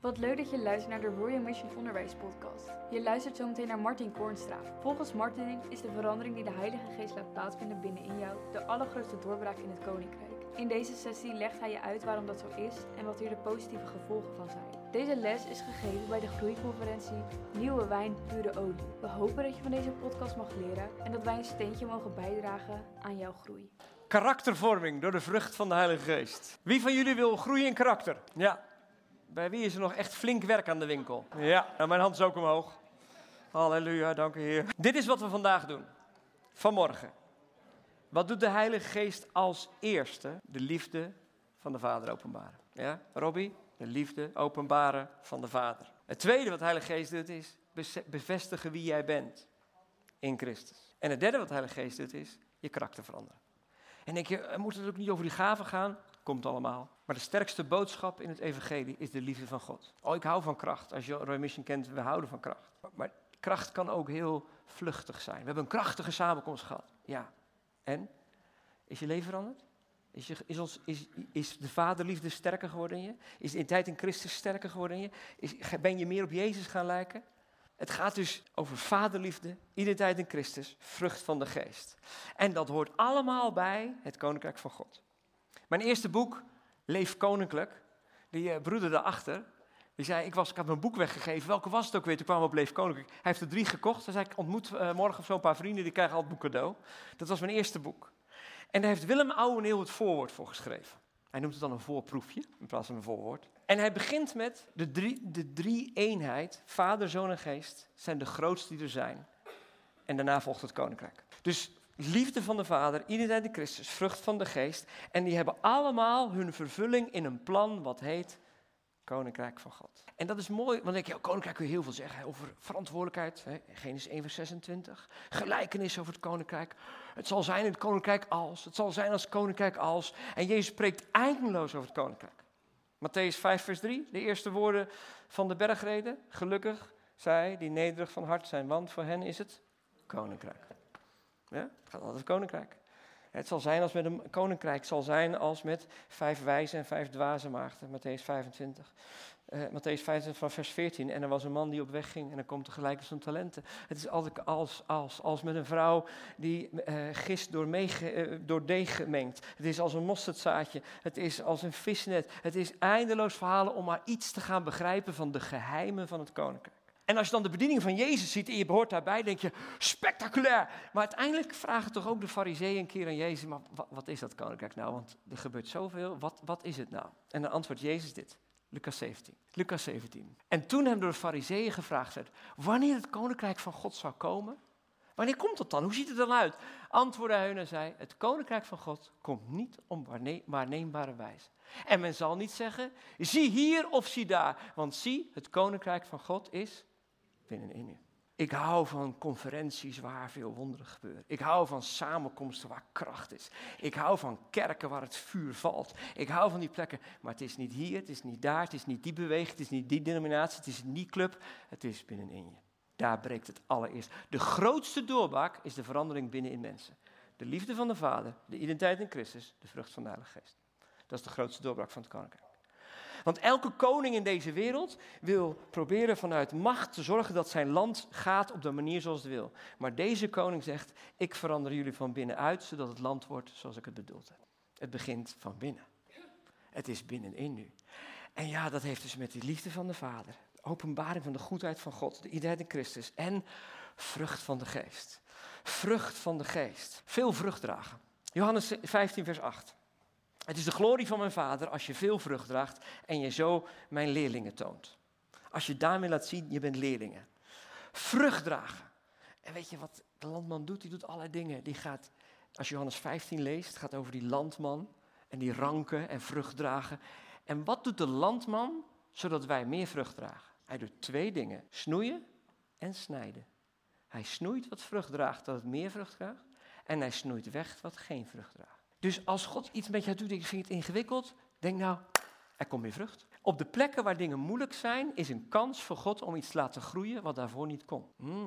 Wat leuk dat je luistert naar de Royal Mission Onderwijs podcast. Je luistert zo meteen naar Martin Koornstra. Volgens Martin is de verandering die de Heilige Geest laat plaatsvinden binnenin jou de allergrootste doorbraak in het Koninkrijk. In deze sessie legt hij je uit waarom dat zo is en wat hier de positieve gevolgen van zijn. Deze les is gegeven bij de groeiconferentie Nieuwe Wijn, Pure Olie. We hopen dat je van deze podcast mag leren en dat wij een steentje mogen bijdragen aan jouw groei. Karaktervorming door de vrucht van de Heilige Geest. Wie van jullie wil groeien in karakter? Ja. Bij wie is er nog echt flink werk aan de winkel? Ja, nou, mijn hand is ook omhoog. Halleluja, dank u Heer. Dit is wat we vandaag doen. Vanmorgen. Wat doet de Heilige Geest als eerste? De liefde van de Vader openbaren. Ja, Robbie? De liefde openbaren van de Vader. Het tweede wat de Heilige Geest doet is bevestigen wie jij bent in Christus. En het derde wat de Heilige Geest doet is je karakter veranderen. En denk je, moet het ook niet over die gaven gaan? Komt allemaal. Maar de sterkste boodschap in het evangelie is de liefde van God. Oh, ik hou van kracht. Als je Royal Mission kent, we houden van kracht. Maar kracht kan ook heel vluchtig zijn. We hebben een krachtige samenkomst gehad. Ja. En? Is je leven veranderd? Is de vaderliefde sterker geworden in je? Is de identiteit in Christus sterker geworden in je? Ben je meer op Jezus gaan lijken? Het gaat dus over vaderliefde, identiteit in Christus, vrucht van de geest. En dat hoort allemaal bij het Koninkrijk van God. Mijn eerste boek, Leef Koninklijk, die broeder daarachter, die zei, ik had mijn boek weggegeven. Welke was het ook weer? Toen kwam we op Leef Koninklijk. Hij heeft er 3 gekocht. Hij zei, ik ontmoet morgen of zo een paar vrienden, die krijgen altijd boek cadeau. Dat was mijn eerste boek. En daar heeft Willem Ouweneel het voorwoord voor geschreven. Hij noemt het dan een voorproefje, in plaats van een voorwoord. En hij begint met de drie eenheid, Vader, Zoon en Geest, zijn de grootste die er zijn. En daarna volgt het Koninkrijk. Dus liefde van de Vader, identiteit in Christus, vrucht van de Geest. En die hebben allemaal hun vervulling in een plan wat heet Koninkrijk van God. En dat is mooi, want dan denk je, Koninkrijk kun je heel veel zeggen over verantwoordelijkheid. Genesis 1 vers 26. Gelijkenis over het Koninkrijk. Het zal zijn in het Koninkrijk als. Het zal zijn als Koninkrijk als. En Jezus spreekt eindeloos over het Koninkrijk. Matthäus 5 vers 3, de eerste woorden van de bergreden. Gelukkig zij die nederig van hart zijn, want voor hen is het Koninkrijk. Ja, het gaat altijd Koninkrijk. Het zal zijn als met een koninkrijk, zal zijn als met 5 wijze en 5 dwaze maagden, Matthäus 25. Matthäus 25 van vers 14. En er was een man die op weg ging en dan komt tegelijk als een talenten. Het is altijd als met een vrouw die gist door deeg gemengd. Het is als een mosterdzaadje. Het is als een visnet. Het is eindeloos verhalen om maar iets te gaan begrijpen van de geheimen van het koninkrijk. En als je dan de bediening van Jezus ziet en je behoort daarbij, denk je, spectaculair. Maar uiteindelijk vragen toch ook de farizeeën een keer aan Jezus, maar wat is dat koninkrijk nou? Want er gebeurt zoveel, wat is het nou? En dan antwoordt Jezus dit, Lucas 17. En toen hem door de farizeeën gevraagd werd, wanneer het koninkrijk van God zou komen? Wanneer komt dat dan? Hoe ziet het dan uit? Antwoordde hij hun en zei, het koninkrijk van God komt niet op waarneembare wijze. En men zal niet zeggen, zie hier of zie daar. Want zie, het koninkrijk van God is binnenin u. Ik hou van conferenties waar veel wonderen gebeuren. Ik hou van samenkomsten waar kracht is. Ik hou van kerken waar het vuur valt. Ik hou van die plekken. Maar het is niet hier, het is niet daar, het is niet die beweging, het is niet die denominatie, het is niet die club. Het is binnenin je. Daar breekt het allereerst. De grootste doorbraak is de verandering binnenin mensen. De liefde van de Vader, de identiteit in Christus, de vrucht van de Heilige Geest. Dat is de grootste doorbraak van het Koninkrijk. Want elke koning in deze wereld wil proberen vanuit macht te zorgen dat zijn land gaat op de manier zoals het wil. Maar deze koning zegt, ik verander jullie van binnenuit, zodat het land wordt zoals ik het bedoeld heb. Het begint van binnen. Het is binnenin nu. En ja, dat heeft dus met die liefde van de Vader, de openbaring van de goedheid van God, de identiteit in Christus en vrucht van de Geest. Vrucht van de Geest. Veel vrucht dragen. Johannes 15 vers 8. Het is de glorie van mijn Vader als je veel vrucht draagt en je zo mijn leerlingen toont. Als je daarmee laat zien, je bent leerlingen. Vrucht dragen. En weet je wat de landman doet? Die doet allerlei dingen. Die gaat, als je Johannes 15 leest, gaat over die landman en die ranken en vrucht dragen. En wat doet de landman zodat wij meer vrucht dragen? Hij doet 2 dingen. Snoeien en snijden. Hij snoeit wat vrucht draagt, dat het meer vrucht draagt. En hij snoeit weg wat geen vrucht draagt. Dus als God iets met jou doet en je vindt het ingewikkeld, denk nou, er komt meer vrucht. Op de plekken waar dingen moeilijk zijn, is een kans voor God om iets te laten groeien wat daarvoor niet kon.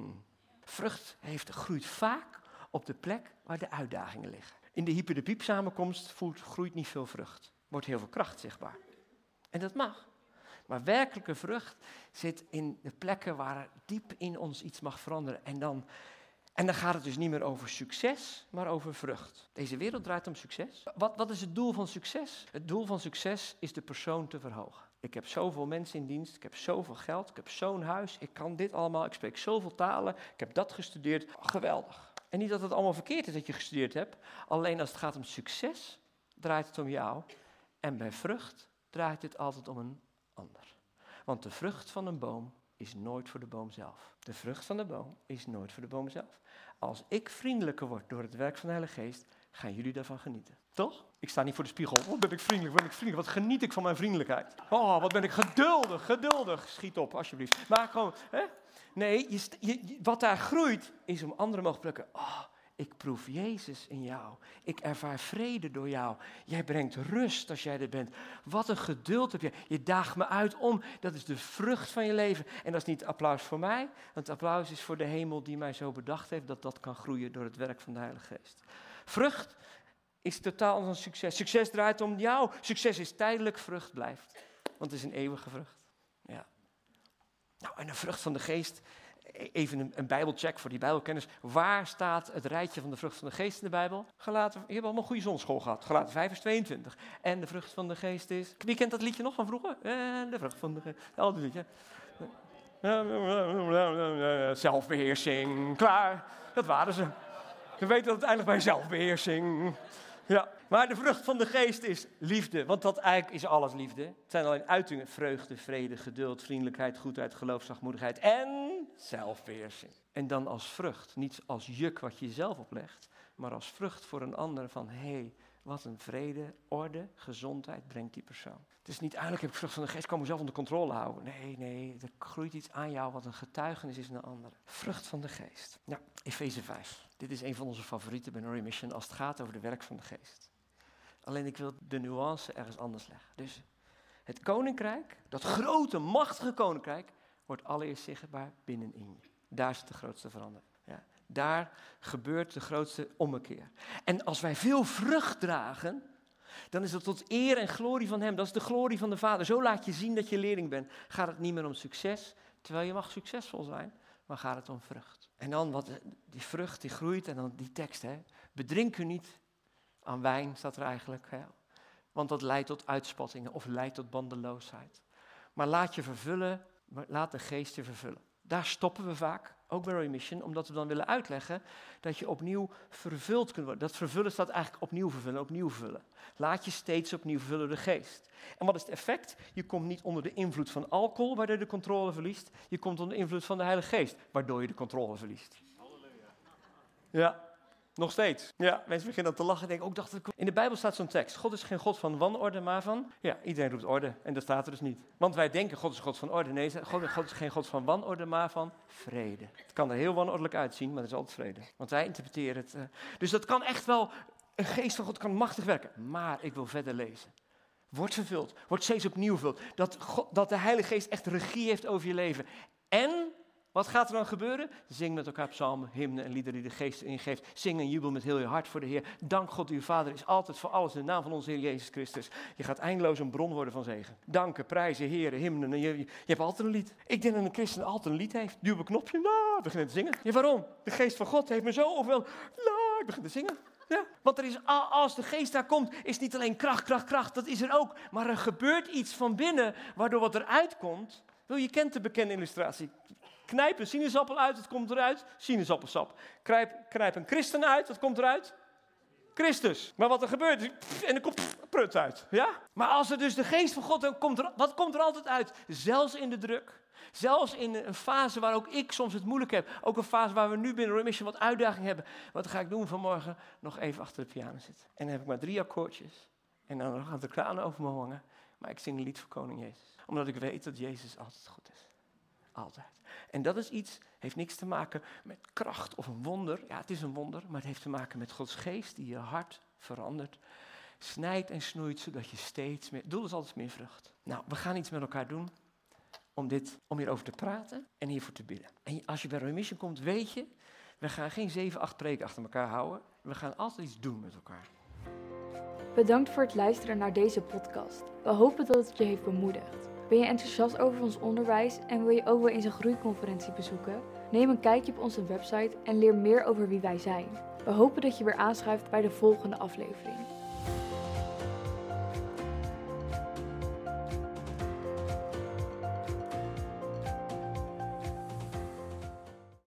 Vrucht groeit vaak op de plek waar de uitdagingen liggen. In de Hyper de Piep samenkomst groeit niet veel vrucht. Wordt heel veel kracht zichtbaar. En dat mag. Maar werkelijke vrucht zit in de plekken waar diep in ons iets mag veranderen. En dan gaat het dus niet meer over succes, maar over vrucht. Deze wereld draait om succes. Wat is het doel van succes? Het doel van succes is de persoon te verhogen. Ik heb zoveel mensen in dienst, ik heb zoveel geld, ik heb zo'n huis, ik kan dit allemaal, ik spreek zoveel talen, ik heb dat gestudeerd. Geweldig. En niet dat het allemaal verkeerd is dat je gestudeerd hebt, alleen als het gaat om succes, draait het om jou. En bij vrucht draait het altijd om een ander. Want de vrucht van een boom is nooit voor de boom zelf. De vrucht van de boom is nooit voor de boom zelf. Als ik vriendelijker word door het werk van de Heilige Geest, gaan jullie daarvan genieten. Toch? Ik sta niet voor de spiegel. Wat ben ik vriendelijk, Wat geniet ik van mijn vriendelijkheid. Oh, wat ben ik geduldig. Schiet op, alsjeblieft. Maar gewoon, hè? Nee, wat daar groeit, is om anderen mogen plukken. Oh, ik proef Jezus in jou. Ik ervaar vrede door jou. Jij brengt rust als jij er bent. Wat een geduld heb je. Je daagt me uit om. Dat is de vrucht van je leven. En dat is niet applaus voor mij. Het applaus is voor de hemel die mij zo bedacht heeft dat kan groeien door het werk van de Heilige Geest. Vrucht is totaal anders dan succes. Succes draait om jou. Succes is tijdelijk, vrucht blijft. Want het is een eeuwige vrucht. Ja. Nou, en de vrucht van de Geest. Even een bijbelcheck voor die bijbelkenners. Waar staat het rijtje van de vrucht van de Geest in de Bijbel? Galaten, je hebt allemaal een goede zondschool gehad. Galaten 5 vers 22. En de vrucht van de Geest is... Wie kent dat liedje nog van vroeger? En de vrucht van de Geest. Al die liedje. Zelfbeheersing. Klaar. Dat waren ze. We weten dat het eindigt bij zelfbeheersing. Ja. Maar de vrucht van de Geest is liefde. Want dat eigenlijk is alles liefde. Het zijn alleen uitingen. Vreugde, vrede, geduld, vriendelijkheid, goedheid, geloof, zachtmoedigheid en zelfbeheersing. En dan als vrucht. Niet als juk wat je jezelf oplegt. Maar als vrucht voor een ander van... Hé, wat een vrede, orde, gezondheid brengt die persoon. Het is niet eigenlijk heb ik vrucht van de Geest, kan mezelf onder controle houden. Nee, er groeit iets aan jou wat een getuigenis is naar anderen. Vrucht van de Geest. Ja, Efeze 5. Dit is een van onze favorieten bij Norway Mission als het gaat over de werk van de Geest. Alleen ik wil de nuance ergens anders leggen. Dus het koninkrijk, dat grote, machtige koninkrijk, wordt allereerst zichtbaar binnenin je. Daar zit de grootste verandering. Ja, daar gebeurt de grootste ommekeer. En als wij veel vrucht dragen, dan is dat tot eer en glorie van Hem. Dat is de glorie van de Vader. Zo laat je zien dat je leerling bent. Gaat het niet meer om succes, terwijl je mag succesvol zijn, maar gaat het om vrucht. En dan die vrucht die groeit en dan die tekst. Bedrink u niet aan wijn, staat er eigenlijk. Want dat leidt tot uitspattingen of leidt tot bandeloosheid. Maar laat je vervullen, laat de Geest je vervullen. Daar stoppen we vaak, ook bij Norway Mission, omdat we dan willen uitleggen dat je opnieuw vervuld kunt worden. Dat vervullen staat eigenlijk opnieuw vervullen. Laat je steeds opnieuw vervullen door de Geest. En wat is het effect? Je komt niet onder de invloed van alcohol, waardoor je de controle verliest. Je komt onder de invloed van de Heilige Geest, waardoor je de controle verliest. Halleluja. Ja. Nog steeds. Ja, mensen beginnen dan te lachen. Denk, in de Bijbel staat zo'n tekst. God is geen God van wanorde, maar van... Ja, iedereen roept orde. En dat staat er dus niet. Want wij denken, God is een God van orde. Nee, God is geen God van wanorde, maar van vrede. Het kan er heel wanordelijk uitzien, maar er is altijd vrede. Want wij interpreteren het. Dus dat kan echt wel... Een geest van God kan machtig werken. Maar ik wil verder lezen. Word vervuld. Word steeds opnieuw vervuld. Dat de Heilige Geest echt regie heeft over je leven. En... Wat gaat er dan gebeuren? Zing met elkaar psalmen, hymnen en liederen die de Geest ingeeft. Zing en jubel met heel je hart voor de Heer. Dank God, uw Vader is altijd voor alles in de naam van onze Heer Jezus Christus. Je gaat eindeloos een bron worden van zegen. Danken, prijzen, heren, hymnen. En je hebt altijd een lied. Ik denk dat een christen altijd een lied heeft. Duw op een knopje, begin te zingen. Ja, waarom? De Geest van God heeft me zo overweldigd. Ik begin te zingen. Ja, want er is, als de Geest daar komt, is niet alleen kracht, dat is er ook. Maar er gebeurt iets van binnen, waardoor wat eruit komt. Je kent de bekende illustratie. Knijp een sinaasappel uit, het komt eruit, sinaasappelsap. Knijp een christen uit, wat komt eruit? Christus. Maar wat er gebeurt, en er komt prut uit. Ja? Maar als er dus de Geest van God, wat komt er altijd uit? Zelfs in de druk. Zelfs in een fase waar ook ik soms het moeilijk heb. Ook een fase waar we nu binnen Norway Mission wat uitdaging hebben. Wat ga ik doen vanmorgen? Nog even achter de piano zitten. En dan heb ik maar 3 akkoordjes. En dan gaat de kraan over me hangen. Maar ik zing een lied voor Koning Jezus. Omdat ik weet dat Jezus altijd goed is. Altijd. En dat is iets, heeft niks te maken met kracht of een wonder. Ja, het is een wonder, maar het heeft te maken met Gods Geest die je hart verandert. Snijdt en snoeit, zodat je steeds meer... Het doel is altijd meer vrucht. Nou, we gaan iets met elkaar doen om hierover te praten en hiervoor te bidden. En als je bij Norway Mission komt, weet je, we gaan geen 7, 8 preken achter elkaar houden. We gaan altijd iets doen met elkaar. Bedankt voor het luisteren naar deze podcast. We hopen dat het je heeft bemoedigd. Ben je enthousiast over ons onderwijs en wil je ook wel eens een groeiconferentie bezoeken? Neem een kijkje op onze website en leer meer over wie wij zijn. We hopen dat je weer aanschuift bij de volgende aflevering.